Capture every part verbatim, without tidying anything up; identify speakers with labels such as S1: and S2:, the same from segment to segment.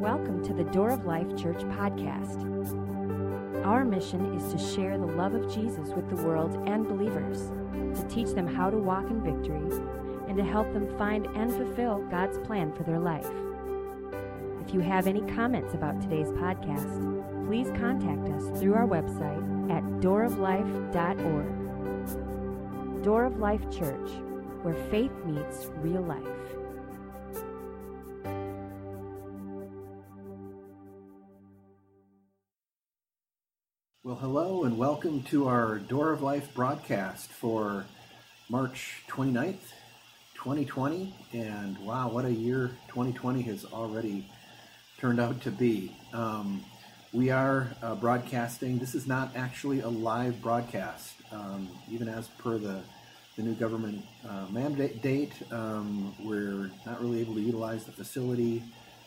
S1: welcome to the Door of Life Church podcast. Our mission is to share the love of Jesus with the world and believers, to teach them how to walk in victory, and to help them find and fulfill God's plan for their life. If you have any comments about today's podcast, please contact us through our website at door of life dot org. Door of Life Church, where faith meets real life.
S2: Well, hello and welcome to our Door of Life broadcast for March twenty-ninth, twenty twenty. And wow, what a year twenty twenty has already turned out to be. Um, we are uh, broadcasting. This is not actually a live broadcast, um, even as per the, the new government uh, mandate. Um, we're not really able to utilize the facility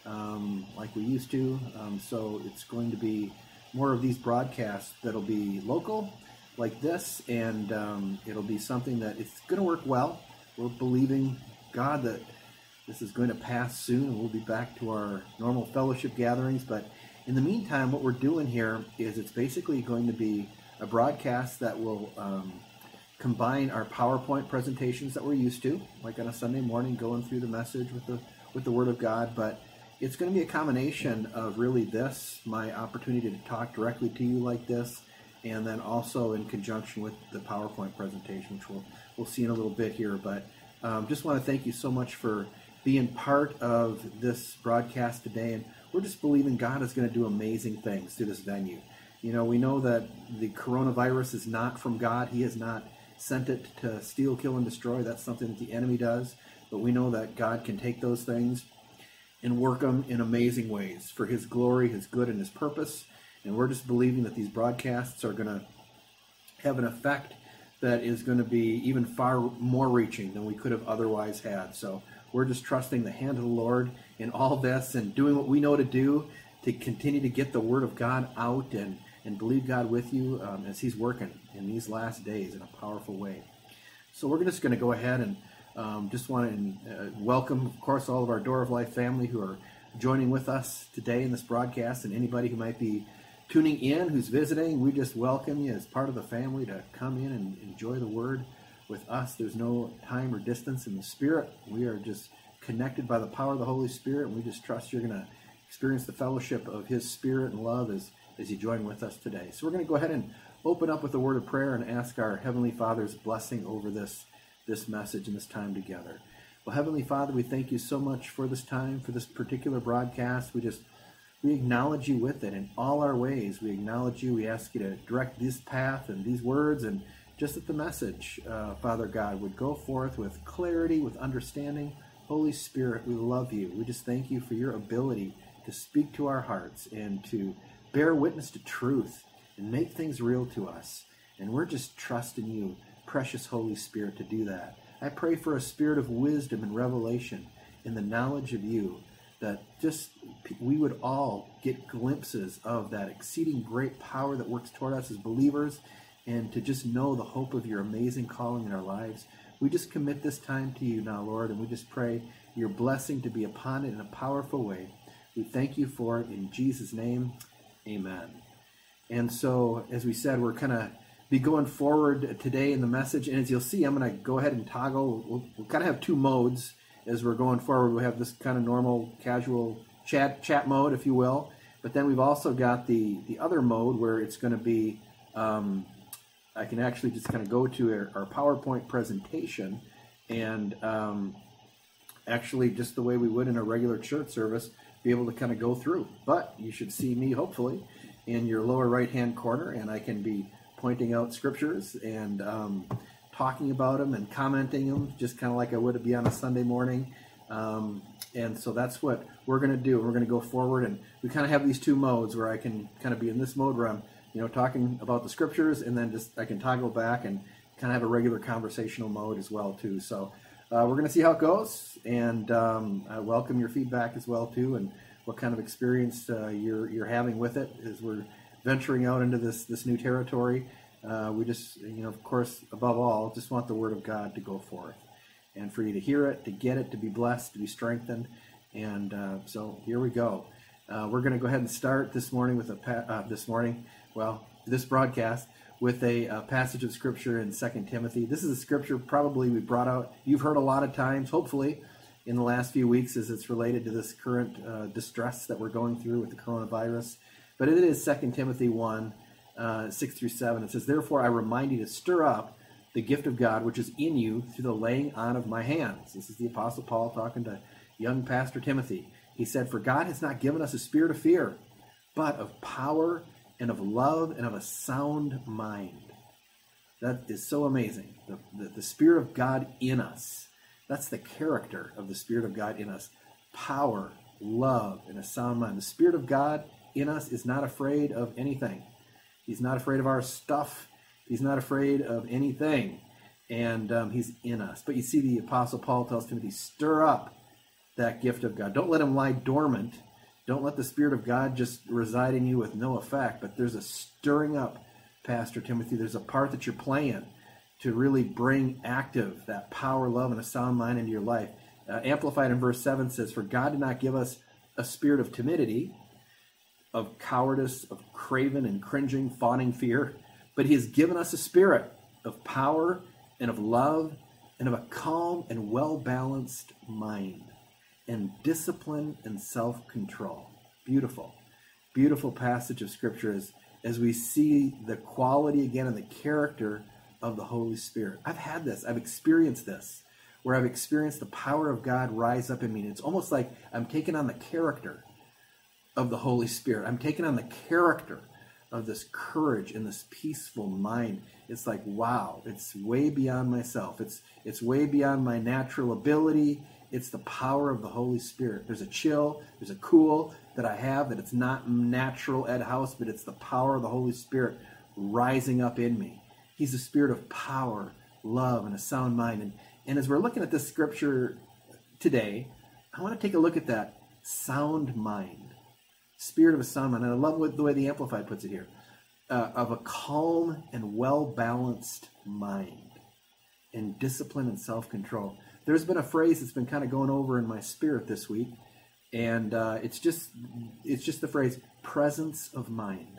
S2: um, like we used to. Um, so it's going to be more of these broadcasts that'll be local like this, and um, it'll be something that it's going to work well. We're believing God that this is going to pass soon and we'll be back to our normal fellowship gatherings. But in the meantime, what we're doing here is it's basically going to be a broadcast that will um, combine our PowerPoint presentations that we're used to, like on a Sunday morning, going through the message with the with the Word of God. But it's going to be a combination of really this, my opportunity to talk directly to you like this, and then also in conjunction with the PowerPoint presentation, which we'll, we'll see in a little bit here. But um, just want to thank you so much for being part of this broadcast today. And we're just believing God is going to do amazing things through this venue. You know, we know that the coronavirus is not from God. He has not sent it to steal, kill, and destroy. That's something that the enemy does. But we know that God can take those things and work them in amazing ways for His glory, His good, and His purpose. And we're just believing that these broadcasts are going to have an effect that is going to be even far more reaching than we could have otherwise had. So we're just trusting the hand of the Lord in all this and doing what we know to do to continue to get the Word of God out and, and believe God with you um, as He's working in these last days in a powerful way. So we're just going to go ahead and Um, just want to uh, welcome, of course, all of our Door of Life family who are joining with us today in this broadcast, and anybody who might be tuning in, who's visiting. We just welcome you as part of the family to come in and enjoy the Word with us. There's no time or distance in the Spirit. We are just connected by the power of the Holy Spirit, and we just trust you're going to experience the fellowship of His Spirit and love as, as you join with us today. So we're going to go ahead and open up with a word of prayer and ask our Heavenly Father's blessing over this this message and this time together. Well, Heavenly Father, we thank you so much for this time, for this particular broadcast. We just, we acknowledge you with it in all our ways. We acknowledge you. We ask you to direct this path and these words, and just that the message, uh, Father God, would go forth with clarity, with understanding. Holy Spirit, we love you. We just thank you for your ability to speak to our hearts and to bear witness to truth and make things real to us. And we're just trusting you, precious Holy Spirit, to do that. I pray for a spirit of wisdom and revelation in the knowledge of you, that just we would all get glimpses of that exceeding great power that works toward us as believers, and to just know the hope of your amazing calling in our lives. We just commit this time to you now, Lord, and we just pray your blessing to be upon it in a powerful way. We thank you for it in Jesus' name. Amen. And so, as we said, we're kind of be going forward today in the message, and as you'll see, I'm going to go ahead and toggle. We'll, we'll kind of have two modes as we're going forward. We have this kind of normal, casual chat chat mode, if you will, but then we've also got the the other mode where it's going to be, um, I can actually just kind of go to our, our PowerPoint presentation, and um, actually just the way we would in a regular church service, be able to kind of go through. But you should see me, hopefully, in your lower right-hand corner, and I can be pointing out scriptures and um, talking about them and commenting them, just kind of like I would be on a Sunday morning. Um, and so that's what we're going to do. We're going to go forward, and we kind of have these two modes where I can kind of be in this mode where I'm, you know, talking about the scriptures, and then just I can toggle back and kind of have a regular conversational mode as well too. So uh, we're going to see how it goes, and um, I welcome your feedback as well too, and what kind of experience uh, you're you're having with it as we're venturing out into this this new territory. Uh, we just, you know, of course, above all, just want the Word of God to go forth, and for you to hear it, to get it, to be blessed, to be strengthened. And uh, so here we go. Uh, we're going to go ahead and start this morning with a pa- uh, this morning, well, this broadcast with a, a passage of Scripture in Second Timothy. This is a Scripture probably we brought out, you've heard a lot of times, hopefully, in the last few weeks as it's related to this current uh, distress that we're going through with the coronavirus. But it is Second Timothy one, uh, six through seven. It says, "Therefore I remind you to stir up the gift of God which is in you through the laying on of my hands." This is the Apostle Paul talking to young Pastor Timothy. He said, "For God has not given us a spirit of fear, but of power and of love and of a sound mind." That is so amazing. The, the, the Spirit of God in us. That's the character of the Spirit of God in us. Power, love, and a sound mind. The Spirit of God in us is not afraid of anything. He's not afraid of our stuff. He's not afraid of anything. And um, he's in us. But you see, the Apostle Paul tells Timothy, stir up that gift of God. Don't let him lie dormant. Don't let the Spirit of God just reside in you with no effect. But there's a stirring up, Pastor Timothy. There's a part that you're playing to really bring active that power, love, and a sound mind into your life. Uh, Amplified in verse seven says, "For God did not give us a spirit of timidity, of cowardice, of craven and cringing, fawning fear, but he has given us a spirit of power and of love and of a calm and well-balanced mind and discipline and self-control." Beautiful, beautiful passage of Scripture as, as we see the quality again and the character of the Holy Spirit. I've had this. I've experienced this, where I've experienced the power of God rise up in me. And it's almost like I'm taking on the character of the Holy Spirit. I'm taking on the character of this courage and this peaceful mind. It's like, wow, it's way beyond myself. It's it's way beyond my natural ability. It's the power of the Holy Spirit. There's a chill, there's a cool that I have that it's not natural Ed House, but it's the power of the Holy Spirit rising up in me. He's a spirit of power, love, and a sound mind. And, and as we're looking at this scripture today, I want to take a look at that sound mind, spirit of a sound mind. And I love what, the way the Amplified puts it here, uh, of a calm and well-balanced mind and discipline and self-control. There's been a phrase that's been kind of going over in my spirit this week, and uh, it's just it's just the phrase presence of mind.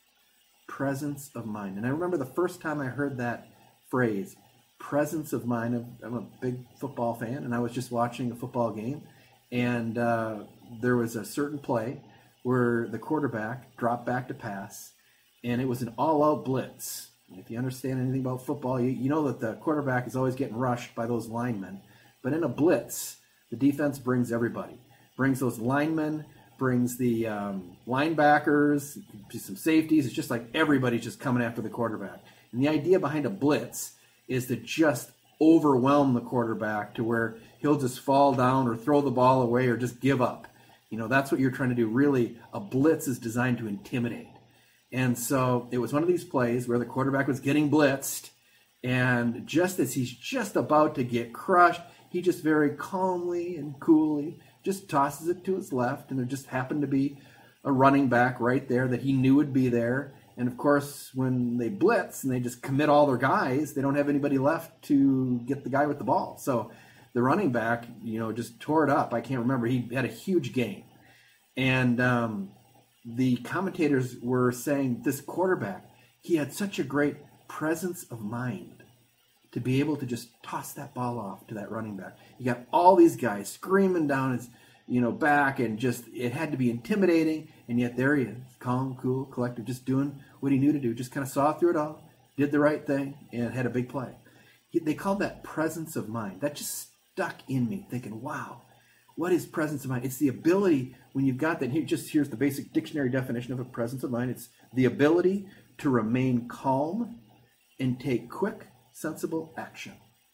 S2: Presence of mind. And I remember the first time I heard that phrase, presence of mind. I'm a big football fan, and I was just watching a football game, and uh, there was a certain play where the quarterback dropped back to pass, and it was an all-out blitz. If you understand anything about football, you, you know that the quarterback is always getting rushed by those linemen. But in a blitz, the defense brings everybody. Brings those linemen, brings the um, linebackers, some safeties. It's just like everybody's just coming after the quarterback. And the idea behind a blitz is to just overwhelm the quarterback to where he'll just fall down or throw the ball away or just give up. You know, that's what you're trying to do. Really, a blitz is designed to intimidate. And so it was one of these plays where the quarterback was getting blitzed, and just as he's just about to get crushed, he just very calmly and coolly just tosses it to his left, and there just happened to be a running back right there that he knew would be there. And of course, when they blitz and they just commit all their guys, they don't have anybody left to get the guy with the ball. So the running back, you know, just tore it up. I can't remember. He had a huge game. And um, the commentators were saying this quarterback, he had such a great presence of mind to be able to just toss that ball off to that running back. You got all these guys screaming down his, you know, back, and just it had to be intimidating. And yet there he is, calm, cool, collected, just doing what he knew to do. Just kind of saw through it all, did the right thing, and had a big play. He, they called that presence of mind. That just stuck in me, thinking, wow, what is presence of mind? It's the ability when you've got that. Here, just here's the basic dictionary definition of a presence of mind. It's the ability to remain calm and take quick, sensible action.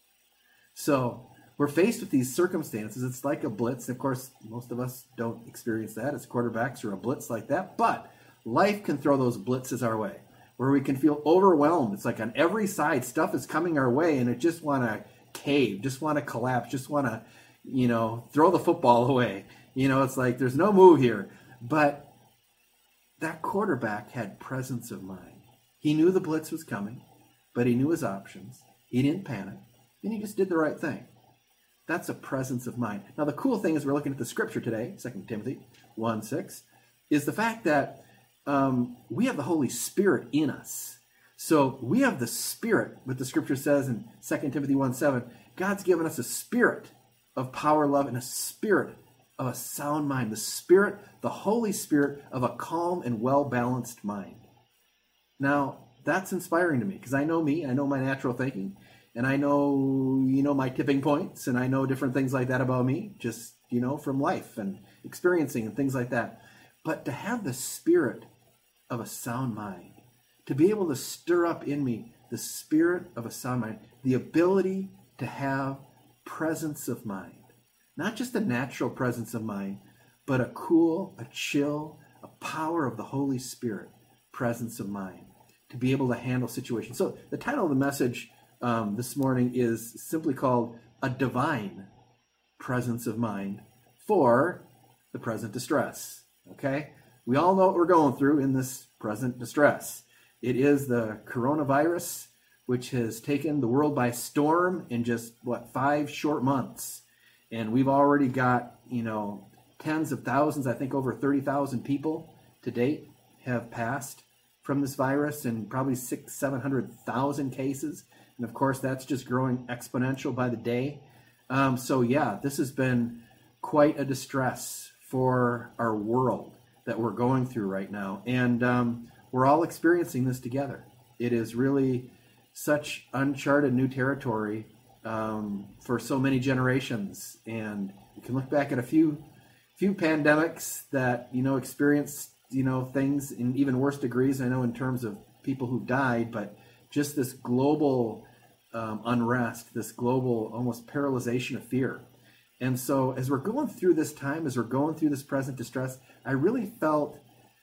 S2: So we're faced with these circumstances. It's like a blitz. Of course, most of us don't experience that as quarterbacks or a blitz like that, but life can throw those blitzes our way where we can feel overwhelmed. It's like on every side, stuff is coming our way, and it just want to cave, just want to collapse, just want to, you know, throw the football away. You know, it's like there's no move here. But that quarterback had presence of mind. He knew the blitz was coming, but he knew his options. He didn't panic, and he just did the right thing. That's a presence of mind. Now, the cool thing is we're looking at the scripture today, Second Timothy one six. is the fact that um, we have the Holy Spirit in us. So we have the Spirit, what the scripture says in Second Timothy one seven, God's given us a spirit of power, love, and a spirit of a sound mind. The Spirit, the Holy Spirit of a calm and well-balanced mind. Now, that's inspiring to me because I know me, I know my natural thinking, and I know, you know, my tipping points, and I know different things like that about me, just, you know, from life and experiencing and things like that. But to have the spirit of a sound mind, to be able to stir up in me the spirit of a sound mind, the ability to have presence of mind, not just a natural presence of mind, but a cool, a chill, a power of the Holy Spirit presence of mind, to be able to handle situations. So the title of the message um, this morning is simply called A Divine Presence of Mind for the Present Distress. Okay? We all know what we're going through in this present distress. It is the coronavirus, which has taken the world by storm in just, what, five short months. And we've already got, you know, tens of thousands, I think over thirty thousand people to date have passed from this virus, and probably six, seven hundred thousand cases. And of course, that's just growing exponential by the day. Um, so yeah, this has been quite a distress for our world that we're going through right now. And um, we're all experiencing this together. It is really such uncharted new territory um, for so many generations. And you can look back at a few few pandemics that, you know, experienced, you know, things in even worse degrees, I know, in terms of people who died, but just this global um, unrest, this global almost paralyzation of fear. And so as we're going through this time, as we're going through this present distress, I really felt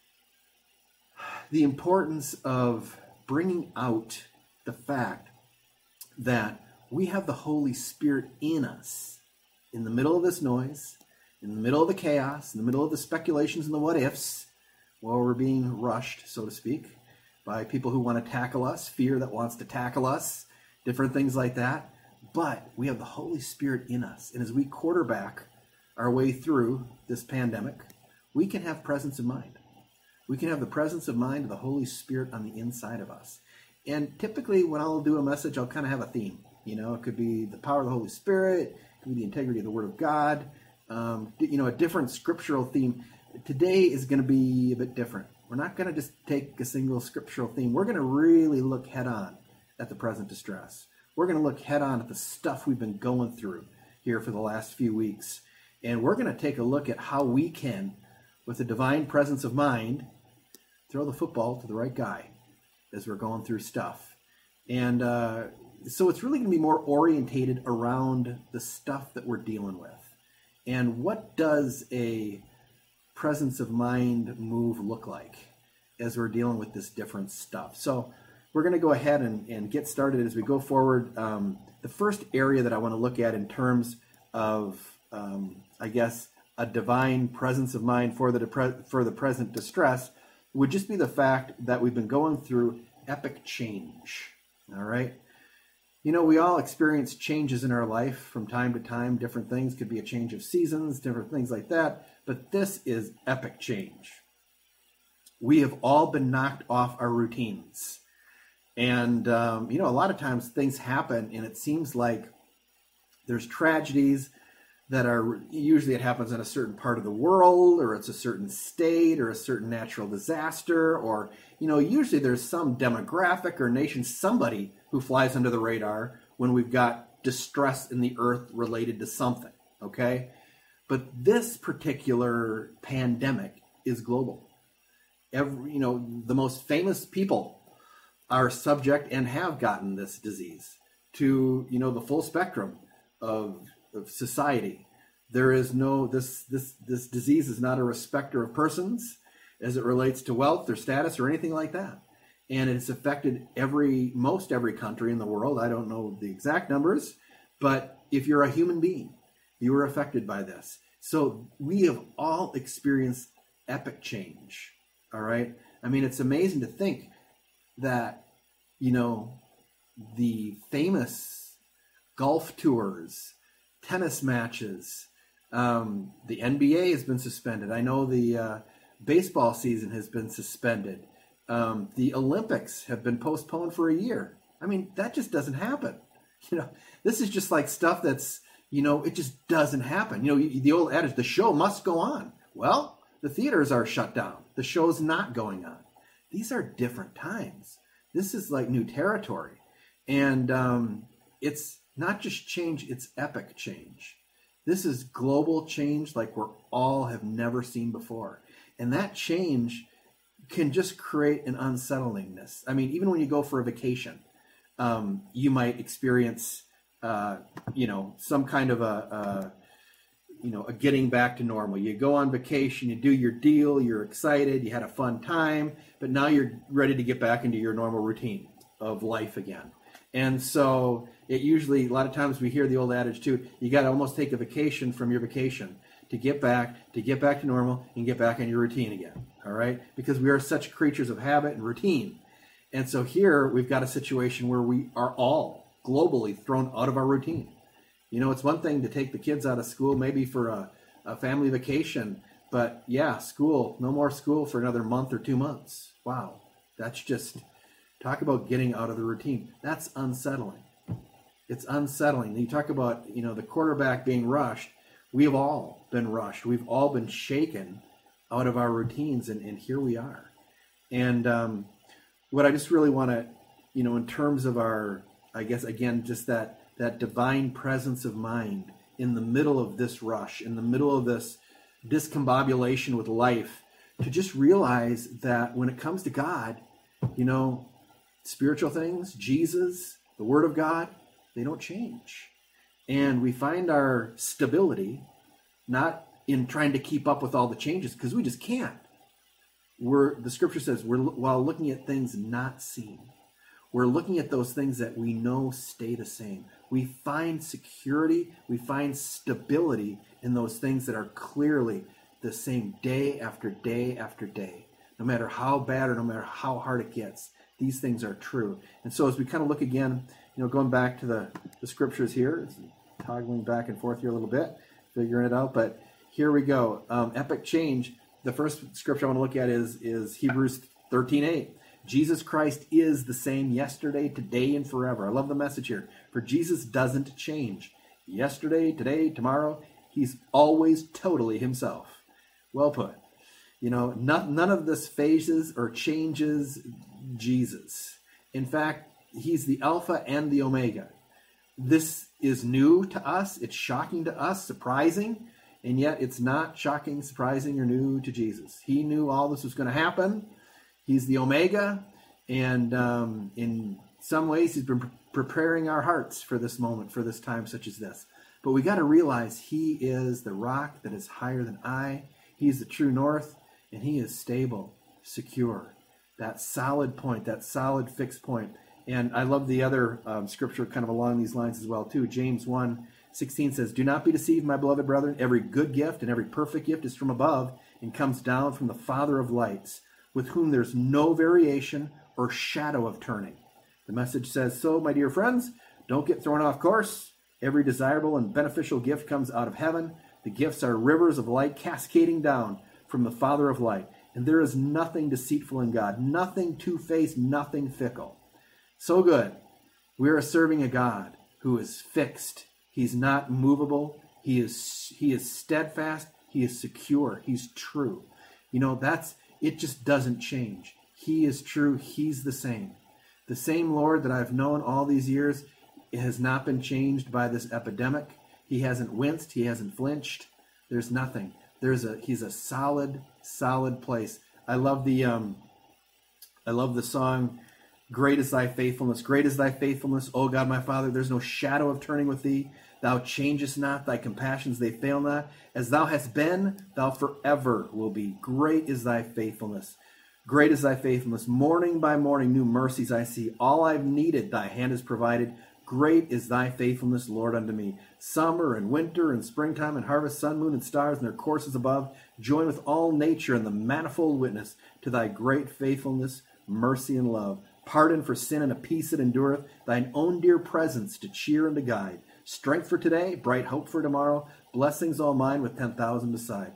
S2: the importance of bringing out the fact that we have the Holy Spirit in us in the middle of this noise, in the middle of the chaos, in the middle of the speculations and the what ifs, while we're being rushed, so to speak, by people who want to tackle us, fear that wants to tackle us, different things like that. But we have the Holy Spirit in us. And as we quarterback our way through this pandemic, we can have presence of mind. We can have the presence of mind of the Holy Spirit on the inside of us. And typically when I'll do a message, I'll kind of have a theme. You know, it could be the power of the Holy Spirit, it could be the integrity of the Word of God, um, you know, a different scriptural theme. Today is going to be a bit different. We're not going to just take a single scriptural theme. We're going to really look head on at the present distress. We're going to look head on at the stuff we've been going through here for the last few weeks. And we're going to take a look at how we can, with a divine presence of mind, throw the football to the right guy as we're going through stuff. And uh, so it's really going to be more orientated around the stuff that we're dealing with. And what does a presence of mind move look like as we're dealing with this different stuff? So we're going to go ahead and, and get started as we go forward. Um, the first area that I want to look at in terms of, um, I guess, a divine presence of mind for the depre- for the present distress would just be the fact that we've been going through epic change. All right. You know, we all experience changes in our life from time to time. Different things could be a change of seasons, different things like that. But this is epic change. We have all been knocked off our routines. And, um, you know, a lot of times things happen and it seems like there's tragedies that are, usually it happens in a certain part of the world, or it's a certain state, or a certain natural disaster, or, you know, usually there's some demographic or nation, somebody who flies under the radar when we've got distress in the earth related to something, okay? But this particular pandemic is global. Every, you know, the most famous people are subject and have gotten this disease to, you know, the full spectrum of, of society. There is no, this, this, this disease is not a respecter of persons as it relates to wealth or status or anything like that. And it's affected every, most every country in the world. I don't know the exact numbers, but if you're a human being, you are affected by this. So we have all experienced epic change. All right. I mean, it's amazing to think that, you know, the famous golf tours, tennis matches, um, the N B A has been suspended. I know the uh, Baseball season has been suspended. Um, the Olympics have been postponed for a year. I mean, that just doesn't happen. You know, this is just like stuff that's, you know, it just doesn't happen. You know, the old adage, the show must go on. Well, the theaters are shut down. The show's not going on. These are different times. This is like new territory. And um, it's not just change, it's epic change. This is global change like we're all have never seen before. And that change can just create an unsettlingness. I mean, even when you go for a vacation, um, you might experience, uh, you know, some kind of a, a, you know, a getting back to normal. You go on vacation, you do your deal, you're excited, you had a fun time, but now you're ready to get back into your normal routine of life again. And so it usually, a lot of times we hear the old adage too, you got to almost take a vacation from your vacation to get back, to get back to normal and get back in your routine again. All right? Because we are such creatures of habit and routine. And so here we've got a situation where we are all globally thrown out of our routine. You know, it's one thing to take the kids out of school, maybe for a, a family vacation, but yeah, school, no more school for another month or two months. Wow. That's just, talk about getting out of the routine. That's unsettling. It's unsettling. You talk about, you know, the quarterback being rushed. We have all been rushed. We've all been shaken out of our routines, and, and here we are. And um, what I just really want to, you know, in terms of our, I guess, again, just that, that divine presence of mind in the middle of this rush, in the middle of this discombobulation with life, to just realize that when it comes to God, you know, spiritual things, Jesus, the Word of God, they don't change. And we find our stability not in trying to keep up with all the changes, because we just can't. We're, the scripture says, we're while looking at things not seen. We're looking at those things that we know stay the same. We find security, we find stability in those things that are clearly the same day after day after day. No matter how bad or no matter how hard it gets, these things are true. And so as we kind of look again, you know, going back to the, the scriptures here, toggling back and forth here a little bit, figuring it out, but here we go. Um, epic change. The first scripture I want to look at is, is Hebrews thirteen eight. Jesus Christ is the same yesterday, today, and forever. I love the message here. For Jesus doesn't change. Yesterday, today, tomorrow, he's always totally himself. Well put. You know, not, none of this phases or changes Jesus. In fact, he's the Alpha and the Omega. This is new to us. It's shocking to us, surprising, and yet it's not shocking, surprising, or new to Jesus. He knew all this was going to happen. He's the Omega, and um, in some ways he's been pre- preparing our hearts for this moment, for this time such as this. But we got to realize he is the rock that is higher than I. He's the true north, and he is stable, secure. That solid point, that solid fixed point. And I love the other um, scripture kind of along these lines as well, too. James one sixteen says, do not be deceived, my beloved brethren. Every good gift and every perfect gift is from above and comes down from the Father of lights, with whom there's no variation or shadow of turning. The message says, so, my dear friends, don't get thrown off course. Every desirable and beneficial gift comes out of heaven. The gifts are rivers of light cascading down from the Father of light. And there is nothing deceitful in God, nothing two-faced, nothing fickle. So good. We are serving a God who is fixed. He's not movable. He is, he is steadfast. He is secure. He's true. You know, that's, it just doesn't change. He is true. He's the same. The same Lord that I've known all these years has not been changed by this epidemic. He hasn't winced. He hasn't flinched. There's nothing. There's a, he's a solid, solid place. I love the, um, I love the song, great is thy faithfulness. Great is thy faithfulness, O God, my Father. There's no shadow of turning with thee. Thou changest not, thy compassions, they fail not. As thou hast been, thou forever will be. Great is thy faithfulness. Great is thy faithfulness. Morning by morning, new mercies I see. All I've needed, thy hand has provided. Great is thy faithfulness, Lord, unto me. Summer and winter and springtime and harvest, sun, moon, and stars and their courses above, join with all nature in the manifold witness to thy great faithfulness, mercy, and love. Pardon for sin and a peace that endureth, thine own dear presence to cheer and to guide. Strength for today, bright hope for tomorrow, blessings all mine with ten thousand beside.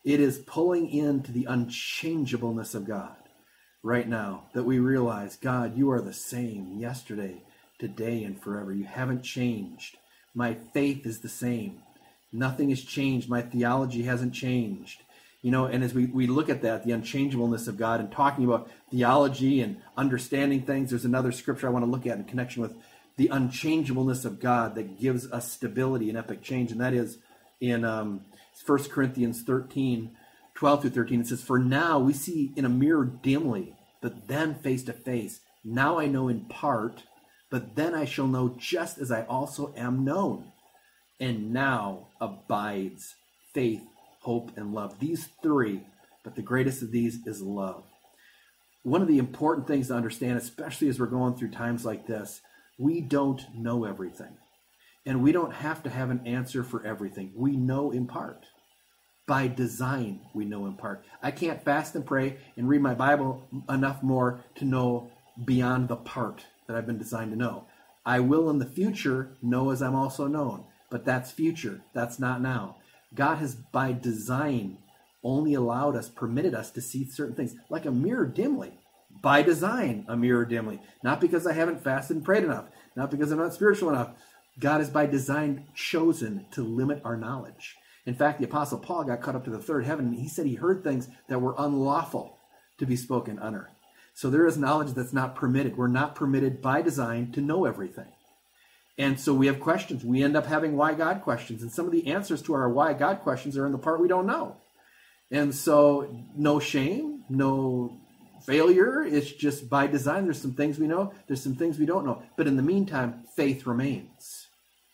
S2: It is pulling into the unchangeableness of God right now, that we realize, God, you are the same yesterday, today, and forever. You haven't changed. My faith is the same. Nothing has changed. My theology hasn't changed. You know, and as we, we look at that, the unchangeableness of God, and talking about theology and understanding things, there's another scripture I want to look at in connection with the unchangeableness of God that gives us stability and epic change, and that is in um, First Corinthians thirteen, twelve through thirteen. It says, "For now we see in a mirror dimly, but then face to face. Now I know in part, but then I shall know just as I also am known. And now abides faith, hope, and love." These three, but the greatest of these is love. One of the important things to understand, especially as we're going through times like this, we don't know everything. And we don't have to have an answer for everything. We know in part. By design, we know in part. I can't fast and pray and read my Bible enough more to know beyond the part that I've been designed to know. I will in the future know as I'm also known. But that's future. That's not now. God has, by design, only allowed us, permitted us to see certain things, like a mirror dimly. By design, a mirror dimly. Not because I haven't fasted and prayed enough. Not because I'm not spiritual enough. God has, by design, chosen to limit our knowledge. In fact, the Apostle Paul got caught up to the third heaven, and he said he heard things that were unlawful to be spoken on earth. So there is knowledge that's not permitted. We're not permitted by design to know everything. And so we have questions. We end up having why God questions. And some of the answers to our why God questions are in the part we don't know. And so no shame, no failure. It's just by design. There's some things we know. There's some things we don't know. But in the meantime, faith remains.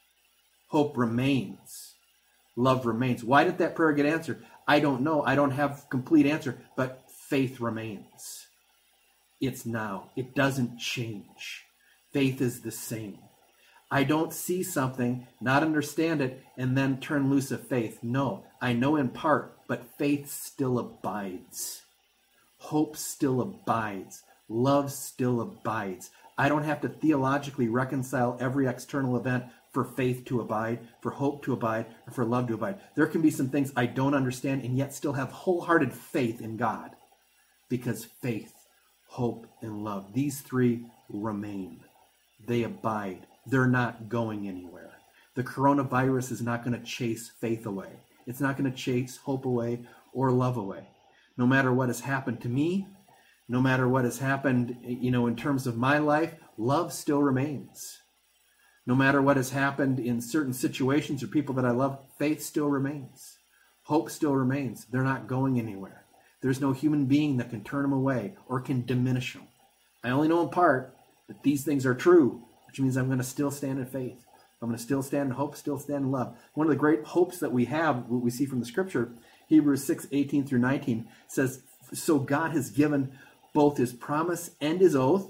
S2: Hope remains. Love remains. Why did that prayer get answered? I don't know. I don't have complete answer. But faith remains. It's now. It doesn't change. Faith is the same. I don't see something, not understand it, and then turn loose of faith. No, I know in part, but faith still abides. Hope still abides. Love still abides. I don't have to theologically reconcile every external event for faith to abide, for hope to abide, or for love to abide. There can be some things I don't understand and yet still have wholehearted faith in God, because faith, hope, and love, these three remain. They abide. They're not going anywhere. The coronavirus is not going to chase faith away. It's not going to chase hope away or love away. No matter what has happened to me, no matter what has happened, you know, in terms of my life, love still remains. No matter what has happened in certain situations or people that I love, faith still remains. Hope still remains. They're not going anywhere. There's no human being that can turn them away or can diminish them. I only know in part that these things are true, which means I'm going to still stand in faith. I'm going to still stand in hope, still stand in love. One of the great hopes that we have, what we see from the scripture, Hebrews six, eighteen through nineteen, says, "So God has given both his promise and his oath."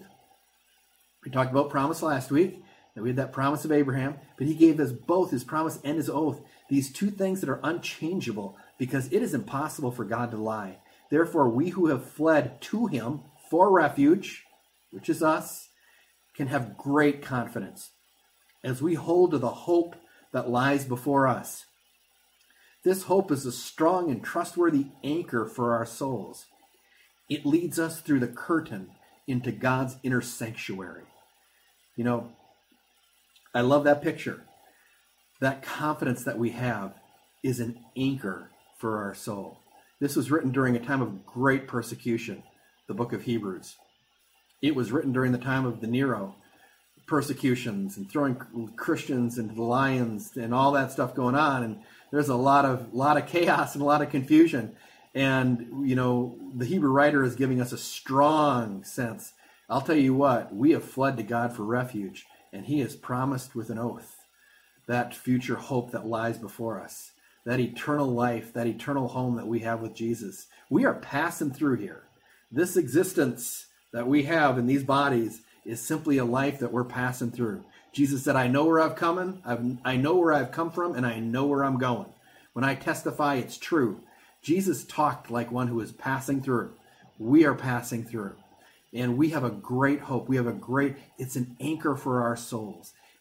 S2: We talked about promise last week, that we had that promise of Abraham, but he gave us both his promise and his oath, these two things that are unchangeable, because it is impossible for God to lie. Therefore, we who have fled to him for refuge, which is us, can have great confidence as we hold to the hope that lies before us. This hope is a strong and trustworthy anchor for our souls. It leads us through the curtain into God's inner sanctuary. You know, I love that picture. That confidence that we have is an anchor for our soul. This was written during a time of great persecution, the book of Hebrews. It was written during the time of the Nero persecutions and throwing Christians into the lions and all that stuff going on. And there's a lot of lot of chaos and a lot of confusion. And, you know, the Hebrew writer is giving us a strong sense. I'll tell you what, we have fled to God for refuge, and he has promised with an oath that future hope that lies before us, that eternal life, that eternal home that we have with Jesus. We are passing through here. This existence that we have in these bodies is simply a life that we're passing through. Jesus said, I know where I've come, I've, I know where I've come from, and I know where I'm going. When I testify, it's true. Jesus talked like one who is passing through. We are passing through. And we have a great hope. We have a great, it's an anchor for our souls.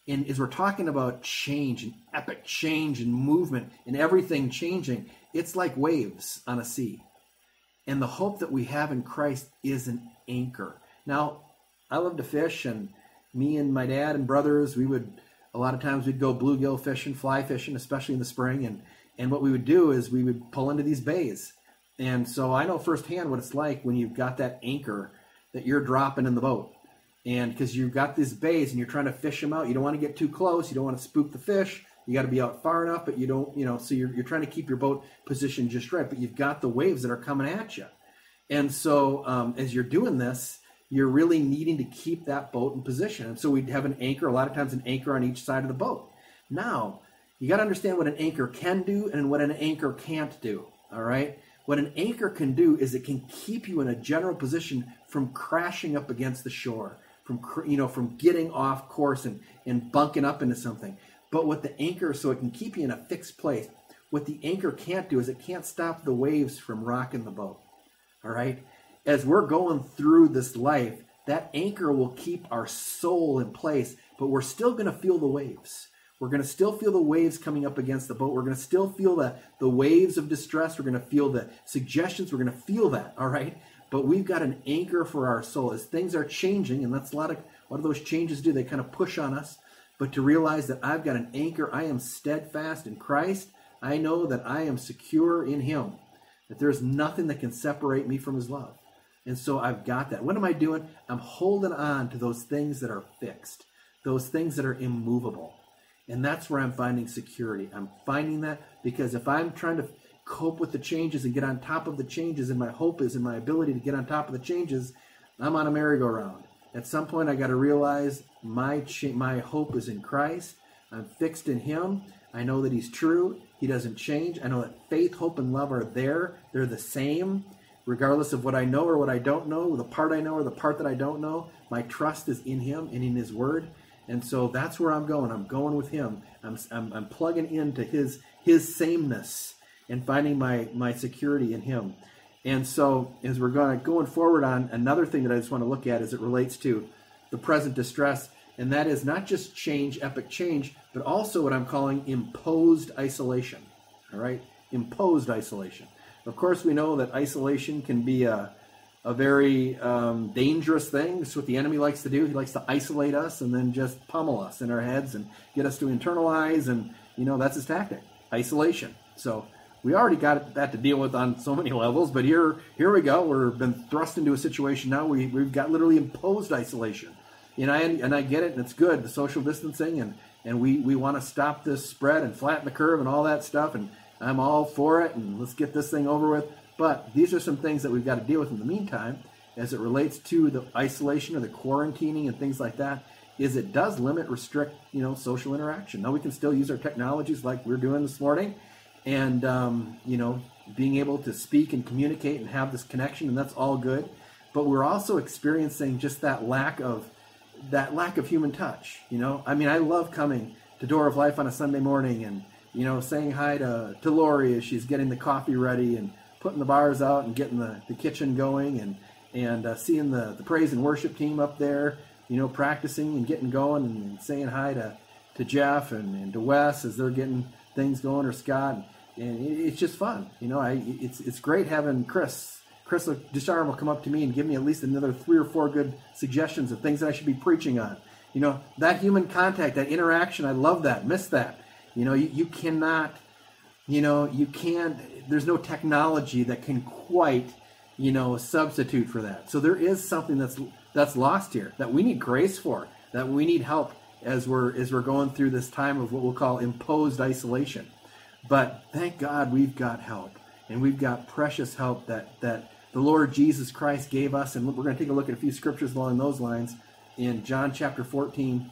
S2: And as we're talking about change and epic change and movement and everything changing, it's like waves on a sea. And the hope that we have in Christ is an anchor. Now, I love to fish, and me and my dad and brothers, we would, a lot of times we'd go bluegill fishing, fly fishing, especially in the spring. And, and what we would do is we would pull into these bays. And so I know firsthand what it's like when you've got that anchor that you're dropping in the boat. And because you've got these bays and you're trying to fish them out, you don't want to get too close. You don't want to spook the fish. You got to be out far enough, but you don't, you know, so you're, you're trying to keep your boat positioned just right, but you've got the waves that are coming at you. And so um, as you're doing this, you're really needing to keep that boat in position. And so we'd have an anchor, a lot of times an anchor on each side of the boat. Now, you got to understand what an anchor can do and what an anchor can't do, all right? What an anchor can do is it can keep you in a general position from crashing up against the shore, from, you know, from getting off course and, and bunking up into something. But what the anchor, so it can keep you in a fixed place, what the anchor can't do is it can't stop the waves from rocking the boat, all right? As we're going through this life, that anchor will keep our soul in place, but we're still going to feel the waves. We're going to still feel the waves coming up against the boat. We're going to still feel the, the waves of distress. We're going to feel the suggestions. We're going to feel that, all right? But we've got an anchor for our soul. As things are changing, and that's a lot of what those changes do, they kind of push on us. But to realize that I've got an anchor, I am steadfast in Christ. I know that I am secure in him, that there's nothing that can separate me from his love. And so I've got that. What am I doing? I'm holding on to those things that are fixed, those things that are immovable. And that's where I'm finding security. I'm finding that because if I'm trying to cope with the changes and get on top of the changes, and my hope is in my ability to get on top of the changes, I'm on a merry-go-round. At some point, I got to realize my cha- my hope is in Christ. I'm fixed in him. I know that he's true. He doesn't change. I know that faith, hope, and love are there. They're the same. Regardless of what I know or what I don't know, the part I know or the part that I don't know, my trust is in him and in his word. And so that's where I'm going. I'm going with him. I'm I'm, I'm plugging into his his sameness and finding my, my security in him. And so as we're going going forward on, another thing that I just want to look at as it relates to the present distress, and that is not just change, epic change, but also what I'm calling imposed isolation. All right? Imposed isolation. Of course, we know that isolation can be a, a very um, dangerous thing. It's what the enemy likes to do. He likes to isolate us and then just pummel us in our heads and get us to internalize. And, you know, that's his tactic, isolation. So we already got that to deal with on so many levels. But here here we go. We've been thrust into a situation now where we, we've got literally imposed isolation. And I, and I get it, and it's good, the social distancing. And, and we, we want to stop this spread and flatten the curve and all that stuff. And I'm all for it, and let's get this thing over with. But these are some things that we've got to deal with in the meantime as it relates to the isolation or the quarantining and things like that, is it does limit, restrict, you know, social interaction. Now we can still use our technologies like we're doing this morning and, um, you know, being able to speak and communicate and have this connection, and that's all good. But we're also experiencing just that lack of, that lack of human touch, you know. I mean, I love coming to Door of Life on a Sunday morning and, you know, saying hi to, to Lori as she's getting the coffee ready and putting the bars out and getting the, the kitchen going, and, and uh, seeing the, the praise and worship team up there, you know, practicing and getting going, and, and saying hi to, to Jeff and, and to Wes as they're getting things going, or Scott. And, and it, it's just fun. You know, I it's it's great having Chris. Chris Ducharme will come up to me and give me at least another three or four good suggestions of things that I should be preaching on. You know, that human contact, that interaction, I love that. Miss that. You know, you, you cannot, you know, you can't, there's no technology that can quite, you know, substitute for that. So there is something that's that's lost here that we need grace for, that we need help as we're as we're going through this time of what we'll call imposed isolation. But thank God we've got help, and we've got precious help that that the Lord Jesus Christ gave us. And we're going to take a look at a few scriptures along those lines. In John chapter fourteen,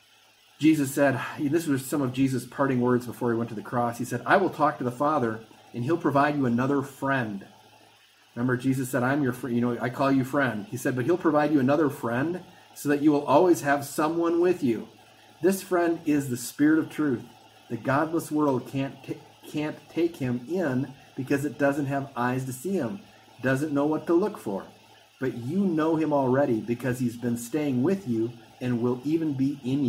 S2: Jesus said, this was some of Jesus' parting words before he went to the cross. He said, I will talk to the Father, and he'll provide you another friend. Remember, Jesus said, I'm your friend, you know, I call you friend. He said, but he'll provide you another friend so that you will always have someone with you. This friend is the Spirit of truth. The godless world can't, t- can't take him in because it doesn't have eyes to see him, doesn't know what to look for. But you know him already because he's been staying with you and will even be in you.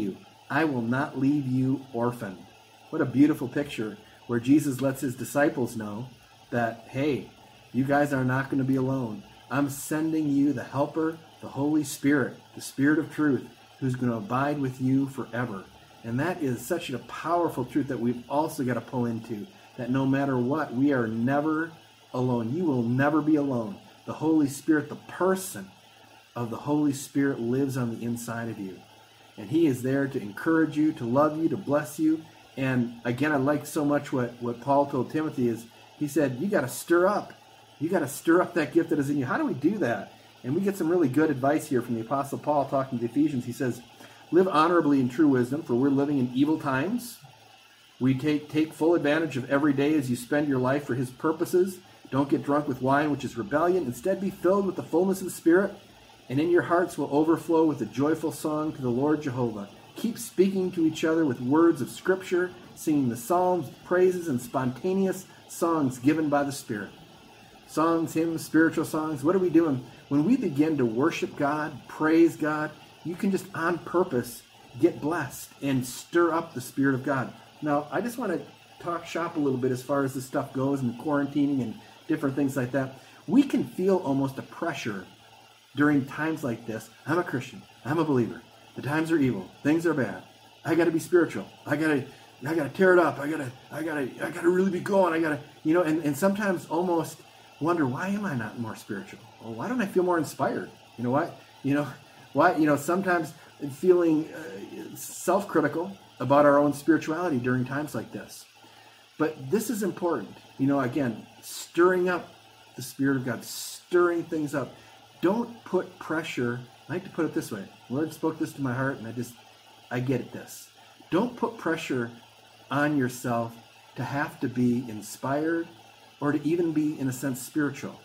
S2: I will not leave you orphaned. What a beautiful picture where Jesus lets his disciples know that, hey, you guys are not going to be alone. I'm sending you the helper, the Holy Spirit, the Spirit of truth, who's going to abide with you forever. And that is such a powerful truth that we've also got to pull into, that no matter what, we are never alone. You will never be alone. The Holy Spirit, the person of the Holy Spirit, lives on the inside of you. And he is there to encourage you, to love you, to bless you. And again, I like so much what, what Paul told Timothy is, he said, you got to stir up. You got to stir up that gift that is in you. How do we do that? And we get some really good advice here from the Apostle Paul talking to the Ephesians. He says, live honorably in true wisdom, for we're living in evil times. We take, take full advantage of every day as you spend your life for his purposes. Don't get drunk with wine, which is rebellion. Instead, be filled with the fullness of the Spirit, and in your hearts will overflow with a joyful song to the Lord Jehovah. Keep speaking to each other with words of Scripture, singing the psalms, praises, and spontaneous songs given by the Spirit. Songs, hymns, spiritual songs. What are we doing? When we begin to worship God, praise God, you can just on purpose get blessed and stir up the Spirit of God. Now, I just want to talk shop a little bit as far as this stuff goes and quarantining and different things like that. We can feel almost a pressure during times like this. I'm a Christian. I'm a believer. The times are evil. Things are bad. I got to be spiritual. I got to I got to tear it up. I got to I got to I got to really be going. I got to, you know, and, and sometimes almost wonder, why am I not more spiritual? Well, why don't I feel more inspired? You know what? You know, why, you know, sometimes feeling uh, self-critical about our own spirituality during times like this. But this is important. You know, again, stirring up the Spirit of God, stirring things up. Don't put pressure. I like to put it this way. The Lord spoke this to my heart, and I just, I get it this. Don't put pressure on yourself to have to be inspired or to even be, in a sense, spiritual.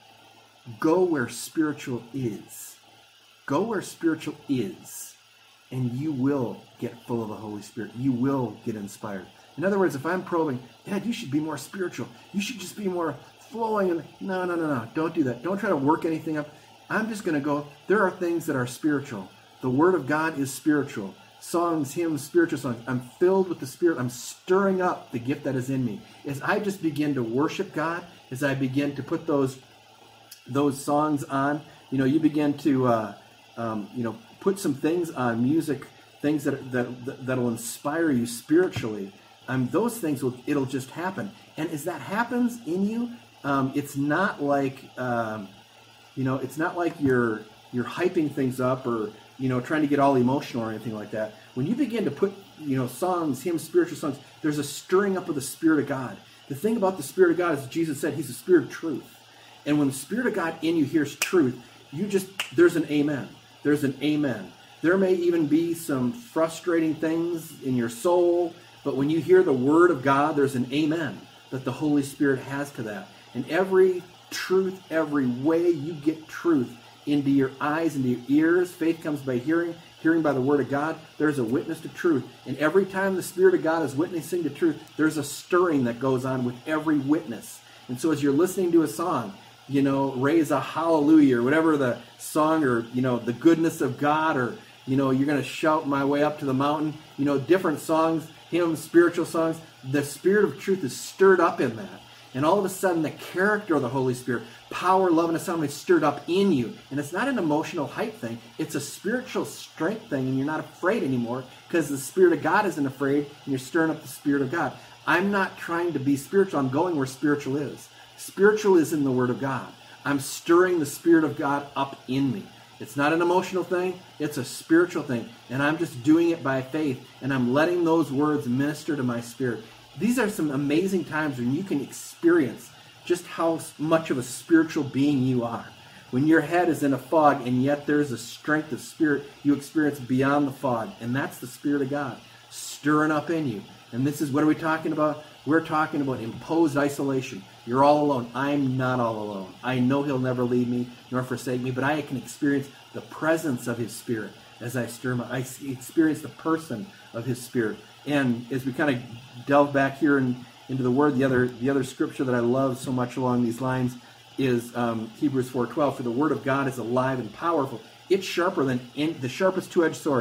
S2: Go where spiritual is. Go where spiritual is, and you will get full of the Holy Spirit. You will get inspired. In other words, if I'm probing, Dad, you should be more spiritual. You should just be more flowing. And no, no, no, no. Don't do that. Don't try to work anything up. I'm just going to go, there are things that are spiritual. The Word of God is spiritual. Songs, hymns, spiritual songs. I'm filled with the Spirit. I'm stirring up the gift that is in me. As I just begin to worship God, as I begin to put those those songs on, you know, you begin to, uh, um, you know, put some things on music, things that that that'll inspire you spiritually. Um, those things will, it'll just happen. And as that happens in you, um, it's not like, um, you know, it's not like you're you're hyping things up or, you know, trying to get all emotional or anything like that. When you begin to put, you know, songs, hymns, spiritual songs, there's a stirring up of the Spirit of God. The thing about the Spirit of God is Jesus said he's the Spirit of truth. And when the Spirit of God in you hears truth, you just, there's an amen. There's an amen. There may even be some frustrating things in your soul, but when you hear the Word of God, there's an amen that the Holy Spirit has to that. And every truth, every way you get truth into your eyes, into your ears, faith comes by hearing, hearing by the Word of God, there's a witness to truth. And every time the Spirit of God is witnessing to truth, there's a stirring that goes on with every witness. And so as you're listening to a song, you know, raise a hallelujah or whatever the song, or, you know, the goodness of God, or, you know, you're going to shout my way up to the mountain, you know, different songs, hymns, spiritual songs, the Spirit of truth is stirred up in that. And all of a sudden, the character of the Holy Spirit, power, love, and a sound is stirred up in you. And it's not an emotional hype thing. It's a spiritual strength thing, and you're not afraid anymore because the Spirit of God isn't afraid, and you're stirring up the Spirit of God. I'm not trying to be spiritual. I'm going where spiritual is. Spiritual is in the Word of God. I'm stirring the Spirit of God up in me. It's not an emotional thing. It's a spiritual thing. And I'm just doing it by faith, and I'm letting those words minister to my spirit. These are some amazing times when you can experience just how much of a spiritual being you are. When your head is in a fog and yet there's a strength of spirit you experience beyond the fog. And that's the Spirit of God stirring up in you. And this is, what are we talking about? We're talking about imposed isolation. You're all alone. I'm not all alone. I know He'll never leave me nor forsake me, but I can experience the presence of His Spirit as I stir my, I experience the person of His Spirit. And as we kind of delve back here in, into the Word, the other the other scripture that I love so much along these lines is um, Hebrews four twelve. For the Word of God is alive and powerful. It's sharper than in, the sharpest two-edged sword,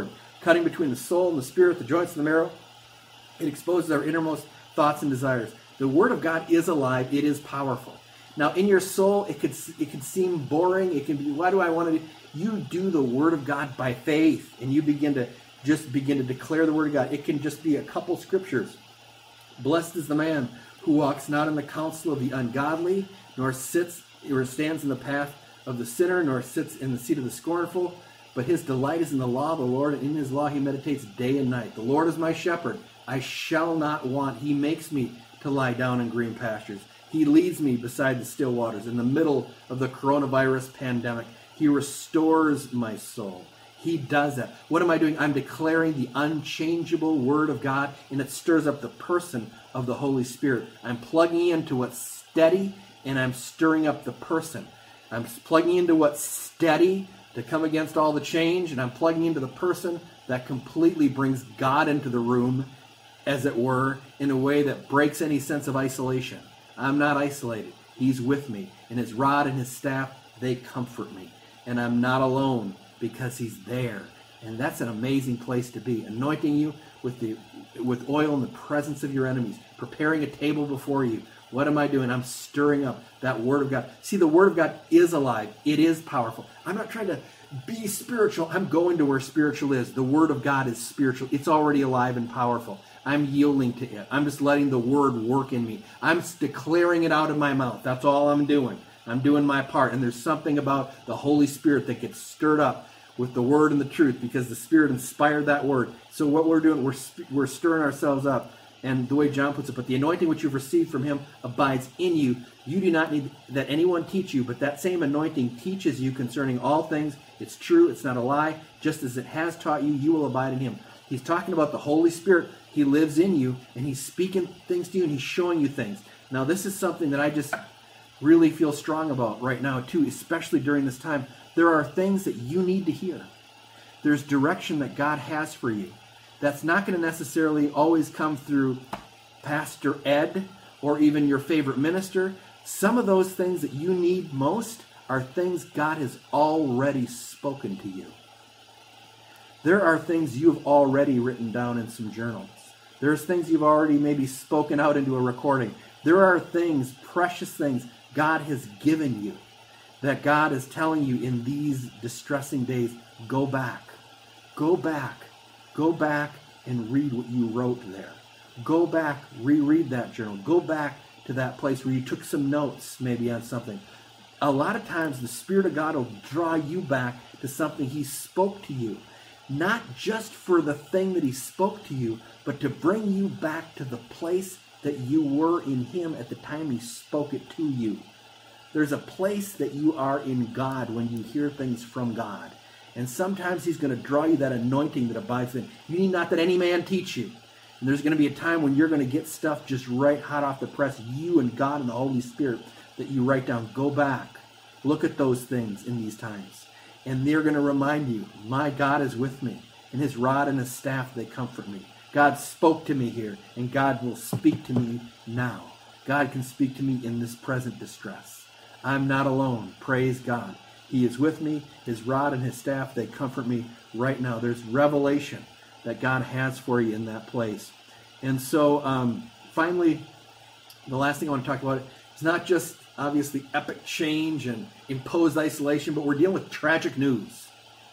S2: cutting between the soul and the spirit, the joints and the marrow. It exposes our innermost thoughts and desires. The Word of God is alive. It is powerful. Now, in your soul, it could it could seem boring. It can be, why do I want to do? You do the Word of God by faith, and you begin to just begin to declare the Word of God. It can just be a couple scriptures. Blessed is the man who walks not in the counsel of the ungodly, nor sits or stands in the path of the sinner, nor sits in the seat of the scornful. But his delight is in the law of the Lord, and in his law he meditates day and night. The Lord is my shepherd. I shall not want. He makes me to lie down in green pastures. He leads me beside the still waters. In the middle of the coronavirus pandemic, he restores my soul. He does that. What am I doing? I'm declaring the unchangeable Word of God, and it stirs up the person of the Holy Spirit. I'm plugging into what's steady, and I'm stirring up the person. I'm plugging into what's steady to come against all the change, and I'm plugging into the person that completely brings God into the room, as it were, in a way that breaks any sense of isolation. I'm not isolated. He's with me, and his rod and his staff, they comfort me. And I'm not alone because he's there. And that's an amazing place to be. Anointing you with the with oil in the presence of your enemies, preparing a table before you. What am I doing? I'm stirring up that Word of God. See, the Word of God is alive. It is powerful. I'm not trying to be spiritual. I'm going to where spiritual is. The Word of God is spiritual. It's already alive and powerful. I'm yielding to it. I'm just letting the Word work in me. I'm declaring it out of my mouth. That's all I'm doing. I'm doing my part. And there's something about the Holy Spirit that gets stirred up with the Word and the truth, because the Spirit inspired that Word. So what we're doing, we're we're stirring ourselves up. And the way John puts it, but the anointing which you've received from him abides in you. You do not need that anyone teach you, but that same anointing teaches you concerning all things. It's true. It's not a lie. Just as it has taught you, you will abide in him. He's talking about the Holy Spirit. He lives in you, and he's speaking things to you, and he's showing you things. Now, this is something that I just really feel strong about right now, too, especially during this time. There are things that you need to hear. There's direction that God has for you. That's not going to necessarily always come through Pastor Ed or even your favorite minister. Some of those things that you need most are things God has already spoken to you. There are things you've already written down in some journals. There's things you've already maybe spoken out into a recording. There are things, precious things, God has given you that God is telling you in these distressing days, go back, go back. Go back and read what you wrote there. Go back, reread that journal. Go back to that place where you took some notes maybe on something. A lot of times the Spirit of God will draw you back to something he spoke to you. Not just for the thing that he spoke to you, but to bring you back to the place that you were in him at the time he spoke it to you. There's a place that you are in God when you hear things from God. And sometimes he's going to draw you that anointing that abides in. You need not that any man teach you. And there's going to be a time when you're going to get stuff just right hot off the press, you and God and the Holy Spirit, that you write down. Go back. Look at those things in these times. And they're going to remind you, my God is with me. And his rod and his staff, they comfort me. God spoke to me here, and God will speak to me now. God can speak to me in this present distress. I'm not alone. Praise God. He is with me. His rod and his staff, they comfort me right now. There's revelation that God has for you in that place. And so, um, finally, the last thing I want to talk about is not just, obviously, epic change and imposed isolation, but we're dealing with tragic news.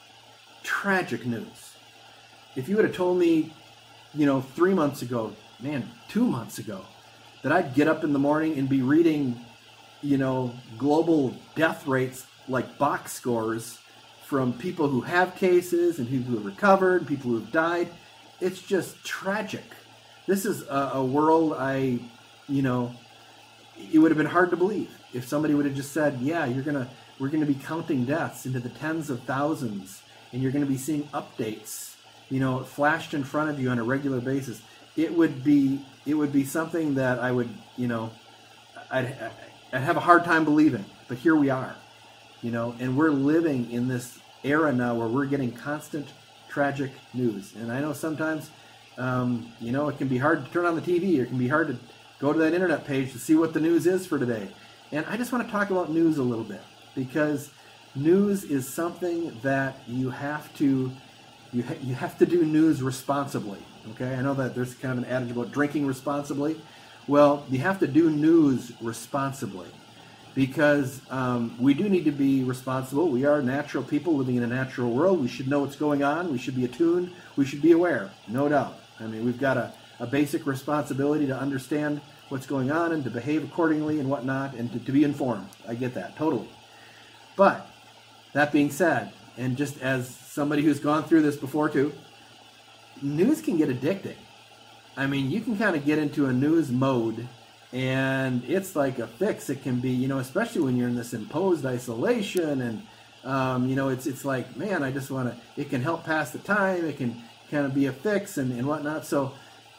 S2: Tragic news. If you would have told me, you know, three months ago, man, two months ago, that I'd get up in the morning and be reading, you know, global death rates like box scores from people who have cases and people who have recovered, people who have died. It's just tragic. This is a, a world I, you know, it would have been hard to believe if somebody would have just said, yeah, you're going to, we're going to be counting deaths into the tens of thousands, and you're going to be seeing updates, you know, flashed in front of you on a regular basis. It would be, it would be something that I would, you know, I'd, I'd have a hard time believing, but here we are. You know, and we're living in this era now where we're getting constant tragic news. And I know sometimes, um, you know, it can be hard to turn on the T V. Or it can be hard to go to that internet page to see what the news is for today. And I just want to talk about news a little bit, because news is something that you have to You, ha- you have to do news responsibly, okay? I know that there's kind of an adage about drinking responsibly. Well, you have to do news responsibly because um, we do need to be responsible. We are natural people living in a natural world. We should know what's going on. We should be attuned. We should be aware, no doubt. I mean, we've got a, a basic responsibility to understand what's going on and to behave accordingly and whatnot and to, to be informed. I get that, totally. But that being said, and just as somebody who's gone through this before too, news can get addicting. I mean, you can kind of get into a news mode and it's like a fix. It can be, you know, especially when you're in this imposed isolation and, um, you know, it's it's like, man, I just want to, it can help pass the time. It can kind of be a fix and, and whatnot. So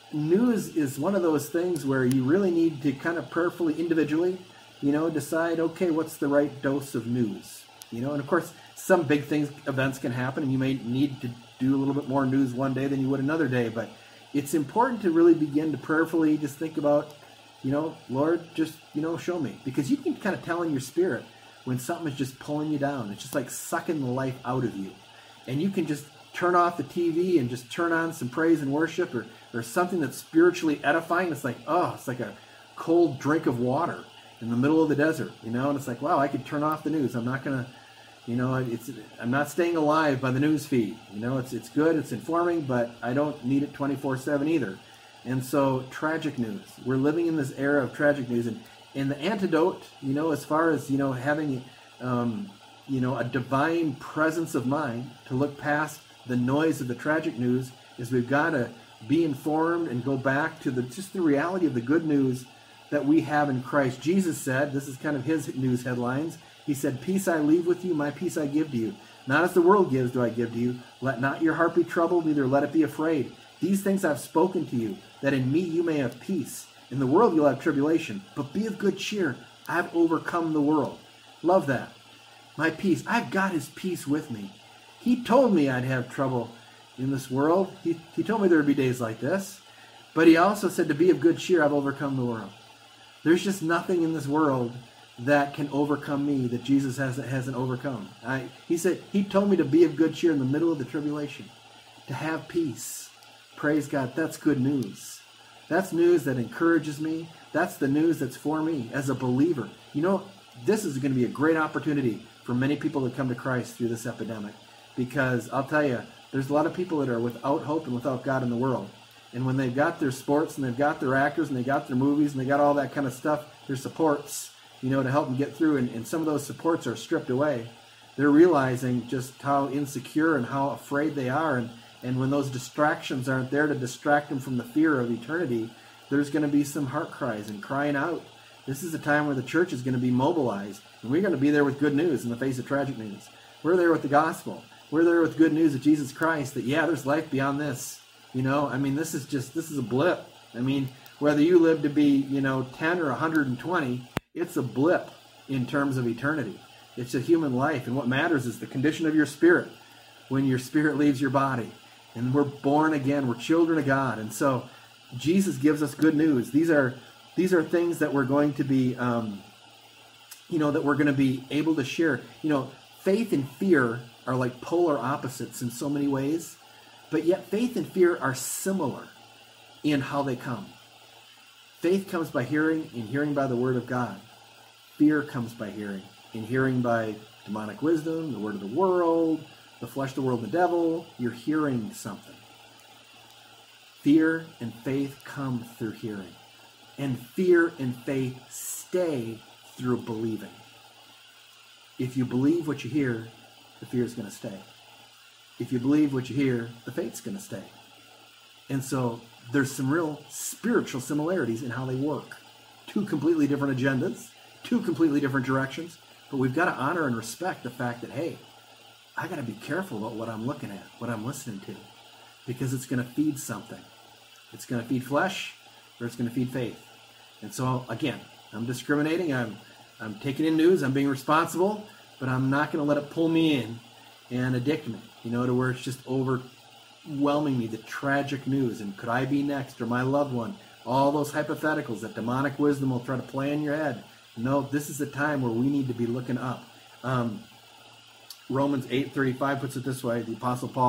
S2: news is one of those things where you really need to kind of prayerfully, individually, you know, decide, okay, what's the right dose of news? You know, and of course, some big things, events can happen, and you may need to do a little bit more news one day than you would another day. But it's important to really begin to prayerfully just think about, you know, Lord, just, you know, show me. Because you can kind of tell in your spirit when something is just pulling you down. It's just like sucking the life out of you. And you can just turn off the T V and just turn on some praise and worship or, or something that's spiritually edifying. It's like, oh, it's like a cold drink of water in the middle of the desert, you know? And it's like, wow, I could turn off the news. I'm not going to, you know, it's I'm not staying alive by the news feed. You know, it's it's good, it's informing, but I don't need it twenty-four seven either. And so, tragic news. We're living in this era of tragic news. And, and the antidote, you know, as far as, you know, having, um, you know, a divine presence of mind to look past the noise of the tragic news is we've got to be informed and go back to the just the reality of the good news that we have in Christ. Jesus said, this is kind of his news headlines, he said, peace I leave with you, my peace I give to you. Not as the world gives do I give to you. Let not your heart be troubled, neither let it be afraid. These things I've spoken to you, that in me you may have peace. In the world you'll have tribulation, but be of good cheer. I've overcome the world. Love that. My peace. I've got his peace with me. He told me I'd have trouble in this world. He, he told me there would be days like this. But he also said to be of good cheer, I've overcome the world. There's just nothing in this world that can overcome me that Jesus hasn't, hasn't overcome. I, he said, he told me to be of good cheer in the middle of the tribulation, to have peace. Praise God. That's good news. That's news that encourages me. That's the news that's for me as a believer. You know, this is going to be a great opportunity for many people to come to Christ through this epidemic. Because I'll tell you, there's a lot of people that are without hope and without God in the world. And when they've got their sports and they've got their actors and they've got their movies and they got all that kind of stuff, their supports, you know, to help them get through, and, and some of those supports are stripped away, they're realizing just how insecure and how afraid they are. And, and when those distractions aren't there to distract them from the fear of eternity, there's going to be some heart cries and crying out. This is a time where the church is going to be mobilized, and we're going to be there with good news in the face of tragic news. We're there with the gospel. We're there with good news of Jesus Christ, that, yeah, there's life beyond this. You know, I mean, this is just, this is a blip. I mean, whether you live to be, you know, ten or one hundred twenty, it's a blip in terms of eternity. It's a human life. And what matters is the condition of your spirit when your spirit leaves your body. And we're born again. We're children of God. And so Jesus gives us good news. These are, these are things that we're going to be, um, you know, that we're going to be able to share. You know, faith and fear are like polar opposites in so many ways. But yet faith and fear are similar in how they come. Faith comes by hearing, and hearing by the word of God. Fear comes by hearing, and hearing by demonic wisdom, the word of the world, the flesh, the world, the devil. You're hearing something. Fear and faith come through hearing. And fear and faith stay through believing. If you believe what you hear, the fear is going to stay. If you believe what you hear, the faith's going to stay. And so there's some real spiritual similarities in how they work. Two completely different agendas, two completely different directions, but we've got to honor and respect the fact that, hey, I got to be careful about what I'm looking at, what I'm listening to, because it's going to feed something. It's going to feed flesh, or it's going to feed faith. And so, again, I'm discriminating, I'm, I'm taking in news, I'm being responsible, but I'm not going to let it pull me in and addict me, you know, to where it's just overwhelming me, the tragic news, and could I be next, or my loved one, all those hypotheticals that demonic wisdom will try to play in your head. No, this is a time where we need to be looking up. Um, Romans eight thirty-five puts it this way, the Apostle Paul,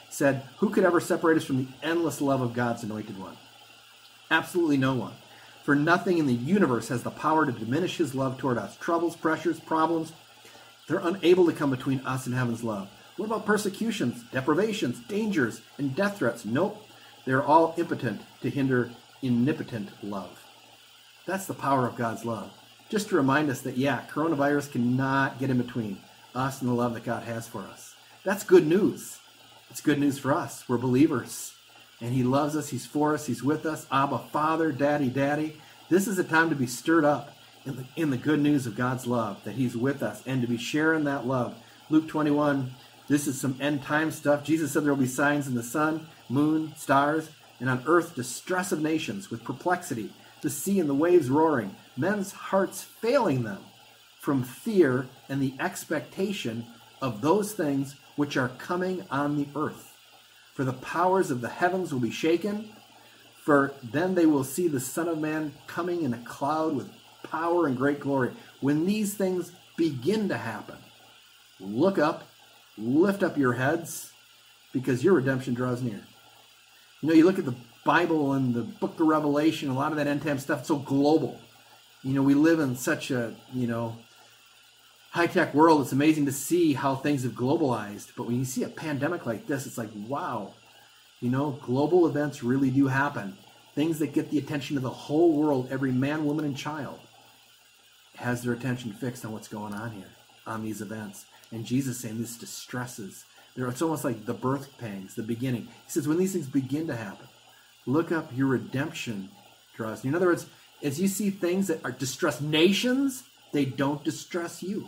S2: said, "Who could ever separate us from the endless love of God's anointed one?" Absolutely no one. For nothing in the universe has the power to diminish his love toward us. Troubles, pressures, problems, they're unable to come between us and heaven's love. What about persecutions, deprivations, dangers, and death threats? Nope. They're all impotent to hinder omnipotent love. That's the power of God's love. Just to remind us that, yeah, coronavirus cannot get in between us and the love that God has for us. That's good news. It's good news for us. We're believers. And he loves us. He's for us. He's with us. Abba, Father, Daddy, Daddy. This is a time to be stirred up in the, in the good news of God's love, that he's with us, and to be sharing that love. Luke twenty-one, this is some end time stuff. Jesus said there will be signs in the sun, moon, stars, and on earth distress of nations with perplexity, the sea and the waves roaring, men's hearts failing them from fear and the expectation of those things which are coming on the earth. For the powers of the heavens will be shaken, for then they will see the Son of Man coming in a cloud with power and great glory. When these things begin to happen, look up, lift up your heads, because your redemption draws near. You know, you look at the Bible and the book of Revelation, a lot of that end time stuff, so global. You know, we live in such a, you know, high-tech world. It's amazing to see how things have globalized. But when you see a pandemic like this, it's like, wow, you know, global events really do happen. Things that get the attention of the whole world, every man, woman, and child has their attention fixed on what's going on here, on these events. And Jesus saying this distresses. It's almost like the birth pangs, the beginning. He says, when these things begin to happen, look up, your redemption draws near. In other words, as you see things that are distress nations, they don't distress you.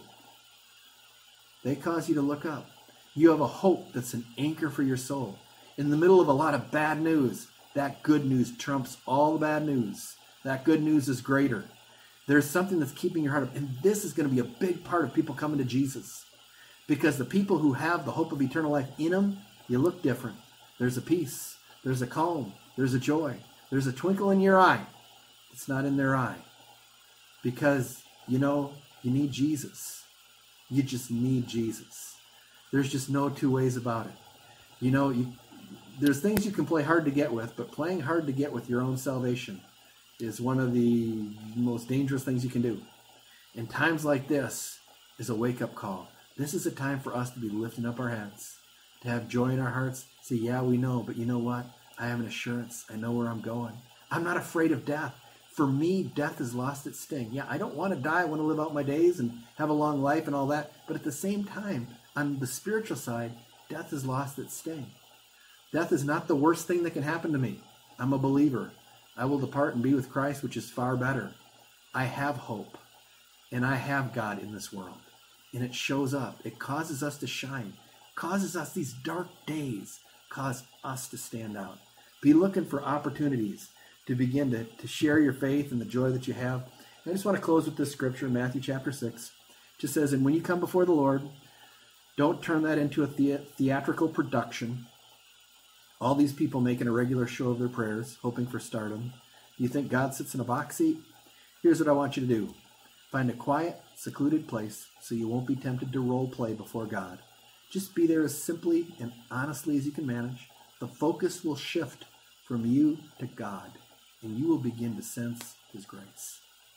S2: They cause you to look up. You have a hope that's an anchor for your soul. In the middle of a lot of bad news, that good news trumps all the bad news. That good news is greater. There's something that's keeping your heart up. And this is going to be a big part of people coming to Jesus. Because the people who have the hope of eternal life in them, you look different. There's a peace. There's a calm. There's a joy. There's a twinkle in your eye. It's not in their eye. Because, you know, you need Jesus. You just need Jesus. There's just no two ways about it. You know, you, there's things you can play hard to get with, but playing hard to get with your own salvation is one of the most dangerous things you can do. And times like this is a wake-up call. This is a time for us to be lifting up our heads, to have joy in our hearts. Say, yeah, we know, but you know what? I have an assurance. I know where I'm going. I'm not afraid of death. For me, death has lost its sting. Yeah, I don't want to die. I want to live out my days and have a long life and all that. But at the same time, on the spiritual side, death has lost its sting. Death is not the worst thing that can happen to me. I'm a believer. I will depart and be with Christ, which is far better. I have hope, and I have God in this world. And it shows up. It causes us to shine. Causes us, these dark days, cause us to stand out. Be looking for opportunities to begin to, to share your faith and the joy that you have. And I just want to close with this scripture in Matthew chapter six. It just says, and when you come before the Lord, don't turn that into a the- theatrical production. All these people making a regular show of their prayers, hoping for stardom. You think God sits in a box seat? Here's what I want you to do. Find a quiet, secluded place so you won't be tempted to role play before God. Just be there as simply and honestly as you can manage. The focus will shift from you to God, and you will begin to sense his grace.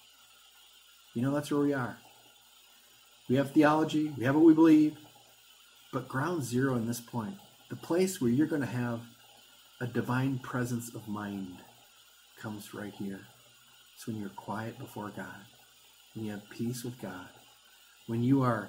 S2: You know, that's where we are. We have theology, we have what we believe, but ground zero in this point, the place where you're going to have a divine presence of mind, comes right here. It's when you're quiet before God, when you have peace with God, when you are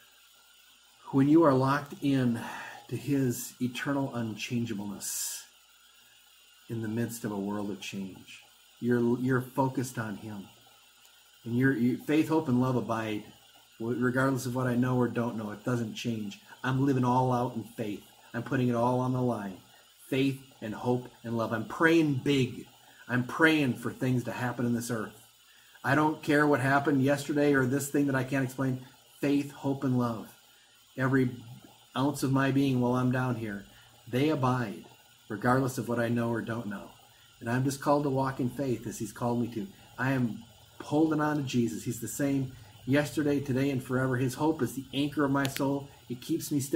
S2: when you are locked in to his eternal unchangeableness in the midst of a world of change. You're you're focused on him. And your, your faith, hope, and love abide. Regardless of what I know or don't know, it doesn't change. I'm living all out in faith. I'm putting it all on the line. Faith and hope and love. I'm praying big. I'm praying for things to happen in this earth. I don't care what happened yesterday or this thing that I can't explain. Faith, hope, and love. Every ounce of my being while I'm down here, they abide, regardless of what I know or don't know. And I'm just called to walk in faith as he's called me to. I am holding on to Jesus. He's the same yesterday, today, and forever. His hope is the anchor of my soul. It keeps me steady.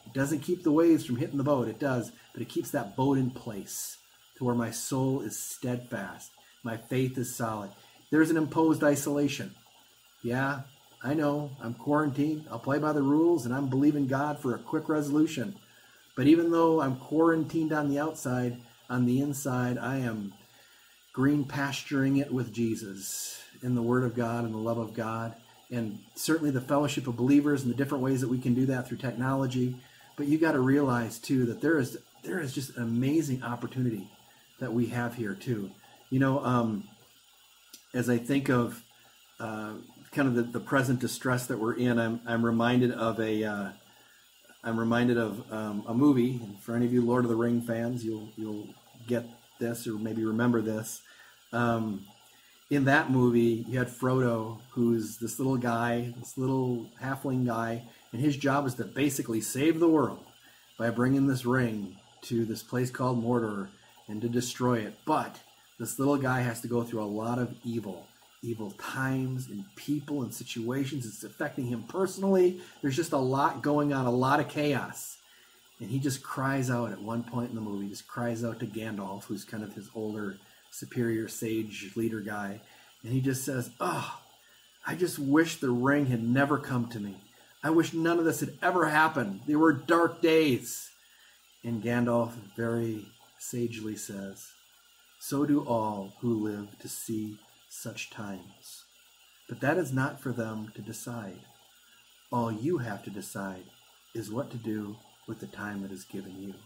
S2: It doesn't keep the waves from hitting the boat. It does, but it keeps that boat in place to where my soul is steadfast. My faith is solid. There's an imposed isolation. Yeah, I know. I'm quarantined. I'll play by the rules, and I'm believing God for a quick resolution. But even though I'm quarantined on the outside, on the inside, I am green pasturing it with Jesus in the Word of God and the love of God, and certainly the fellowship of believers and the different ways that we can do that through technology. But you got to realize, too, that there is there is just an amazing opportunity that we have here, too. You know, um, as I think of uh, kind of the, the present distress that we're in, I'm I'm reminded of a uh, I'm reminded of um, a movie. And for any of you Lord of the Ring fans, you'll you'll get this or maybe remember this. Um, in that movie, you had Frodo, who's this little guy, this little halfling guy, and his job is to basically save the world by bringing this ring to this place called Mordor and to destroy it. But this little guy has to go through a lot of evil, evil times and people and situations. It's affecting him personally. There's just a lot going on, a lot of chaos. And he just cries out at one point in the movie, just cries out to Gandalf, who's kind of his older, superior, sage leader guy. And he just says, oh, I just wish the ring had never come to me. I wish none of this had ever happened. They were dark days. And Gandalf very sagely says, so do all who live to see such times. But that is not for them to decide. All you have to decide is what to do with the time that is given you.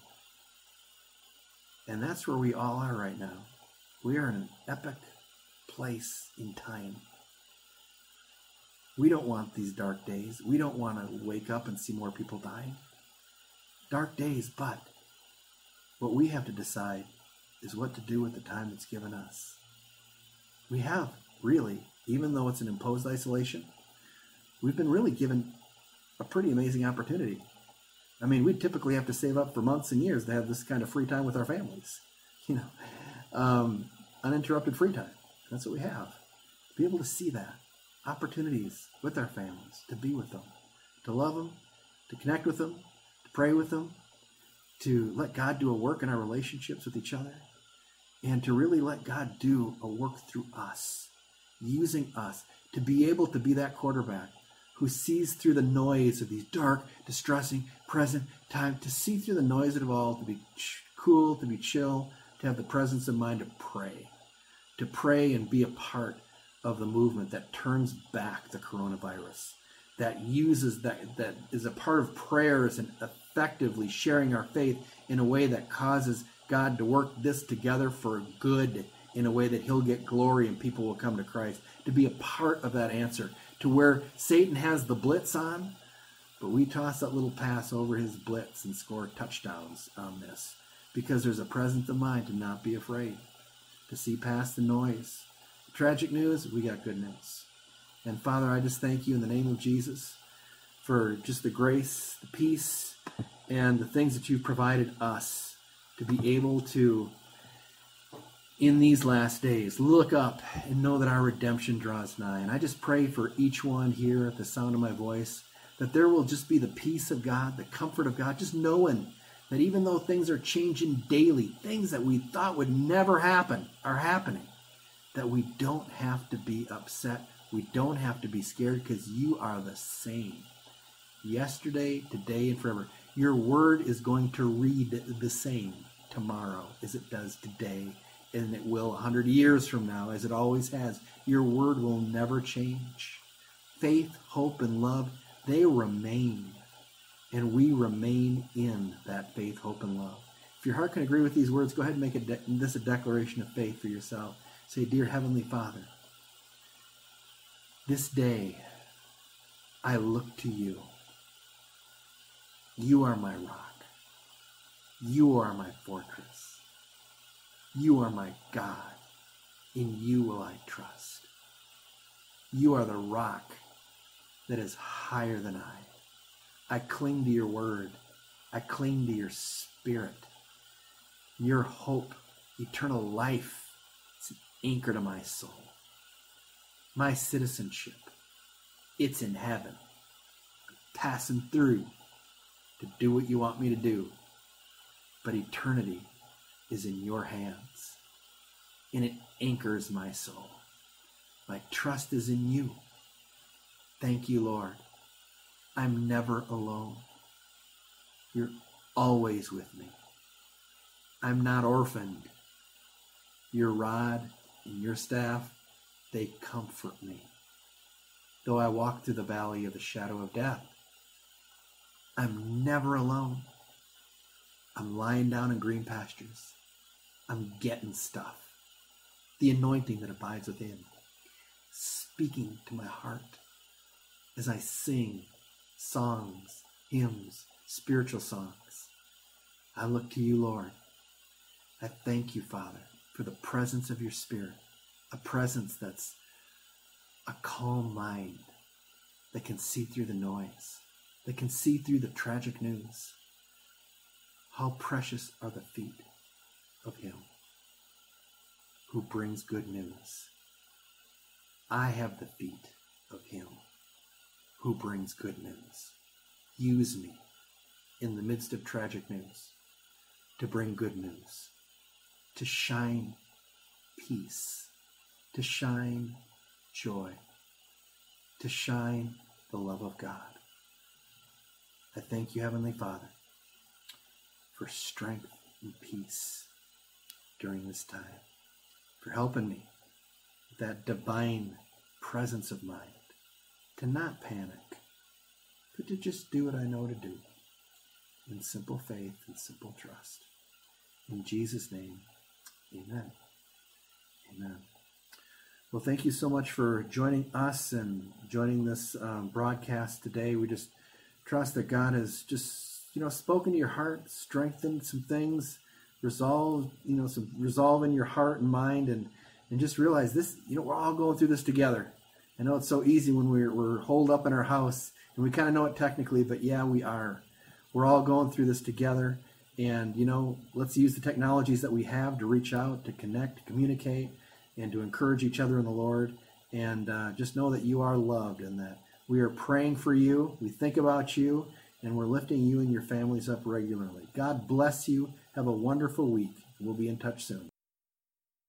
S2: And that's where we all are right now. We are in an epic place in time. We don't want these dark days. We don't want to wake up and see more people dying. Dark days, but what we have to decide is what to do with the time that's given us. We have, really, even though it's an imposed isolation, we've been really given a pretty amazing opportunity. I mean, we typically have to save up for months and years to have this kind of free time with our families. You know, um, uninterrupted free time. That's what we have. To be able to see that. Opportunities with our families, to be with them, to love them, to connect with them, to pray with them, to let God do a work in our relationships with each other, and to really let God do a work through us, using us to be able to be that quarterback who sees through the noise of these dark, distressing, present time, to see through the noise of it all, to be ch- cool, to be chill, to have the presence of mind to pray, to pray and be a part of the movement that turns back the coronavirus, that uses, that, that is a part of prayers and effectively sharing our faith in a way that causes God to work this together for good, in a way that he'll get glory and people will come to Christ, to be a part of that answer, to where Satan has the blitz on, but we toss that little pass over his blitz and score touchdowns on this, because there's a presence of mind to not be afraid, to see past the noise. Tragic news, we got good news. And Father, I just thank you in the name of Jesus for just the grace, the peace, and the things that you've provided us to be able to, in these last days, look up and know that our redemption draws nigh. And I just pray for each one here at the sound of my voice, that there will just be the peace of God, the comfort of God, just knowing that even though things are changing daily, things that we thought would never happen are happening, that we don't have to be upset. We don't have to be scared, because you are the same. Yesterday, today, and forever. Your word is going to read the same tomorrow as it does today, and it will a hundred years from now, as it always has. Your word will never change. Faith, hope, and love, they remain, and we remain in that faith, hope, and love. If your heart can agree with these words, go ahead and make a de- this a declaration of faith for yourself. Say, dear Heavenly Father, this day I look to you. You are my rock. You are my fortress. You are my God. In you will I trust. You are the rock that is higher than I. I cling to your word. I cling to your spirit. Your hope, eternal life, is an anchor to my soul. My citizenship, it's in heaven. I'm passing through to do what you want me to do. But eternity is in your hands, and it anchors my soul. My trust is in you. Thank you, Lord. I'm never alone. You're always with me. I'm not orphaned. Your rod and your staff, they comfort me. Though I walk through the valley of the shadow of death, I'm never alone. I'm lying down in green pastures. I'm getting stuff. The anointing that abides within, speaking to my heart as I sing songs, hymns, spiritual songs. I look to you, Lord. I thank you, Father, for the presence of your Spirit, a presence that's a calm mind that can see through the noise, that can see through the tragic news. How precious are the feet of him who brings good news. I have the feet of him who brings good news. Use me in the midst of tragic news to bring good news, to shine peace, to shine joy, to shine the love of God. I thank you, Heavenly Father, for strength and peace during this time, for helping me with that divine presence of mind, to not panic, but to just do what I know to do in simple faith and simple trust. In Jesus' name, amen. Amen. Well, thank you so much for joining us and joining this um, broadcast today. We just trust that God has just, you know, spoken to your heart, strengthened some things, resolved, you know, some resolve in your heart and mind, and and just realize this, you know, we're all going through this together. I know it's so easy when we're, we're holed up in our house, and we kind of know it technically, but yeah, we are. We're all going through this together, and, you know, let's use the technologies that we have to reach out, to connect, to communicate, and to encourage each other in the Lord. And uh, just know that you are loved and that we are praying for you. We think about you, and we're lifting you and your families up regularly. God bless you. Have a wonderful week. We'll be in touch soon.